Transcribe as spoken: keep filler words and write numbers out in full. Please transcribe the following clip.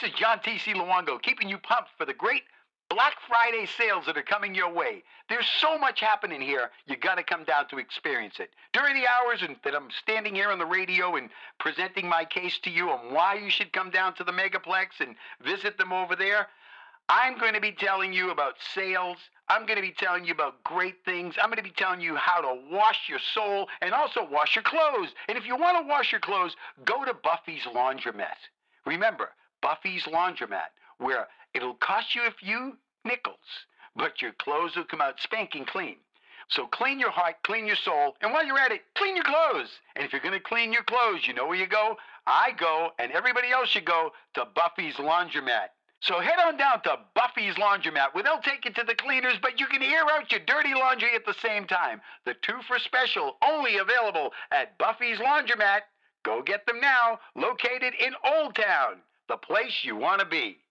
This is John T C. Luongo keeping you pumped for the great Black Friday sales that are coming your way. There's so much happening here, you got to come down to experience it. During the hours and that I'm standing here on the radio and presenting my case to you on why you should come down to the Megaplex and visit them over there, I'm going to be telling you about sales. I'm going to be telling you about great things. I'm going to be telling you how to wash your soul and also wash your clothes. And if you want to wash your clothes, go to Buffy's Laundromat. Remember, Buffy's Laundromat, where it'll cost you a few nickels, but your clothes will come out spanking clean. So clean your heart, clean your soul, and while you're at it, clean your clothes. And if you're going to clean your clothes, you know where you go? I go, and everybody else should go, to Buffy's Laundromat. So head on down to Buffy's Laundromat, where they'll take you to the cleaners, but you can air out your dirty laundry at the same time. The two for special, only available at Buffy's Laundromat. Go get them now, located in Old Town, the place you want to be.